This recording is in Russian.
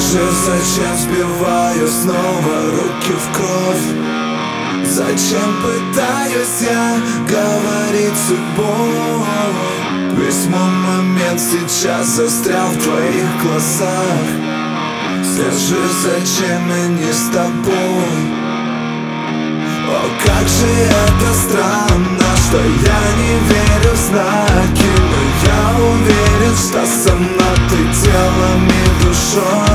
Скажи, зачем сбиваю снова руки в кровь? Зачем пытаюсь я говорить с судьбой? Весь мой момент сейчас застрял в твоих глазах. Скажи, зачем я не с тобой? О, как же это странно, что я не верю в знаки, но я уверен, что со мной ты телом и душой.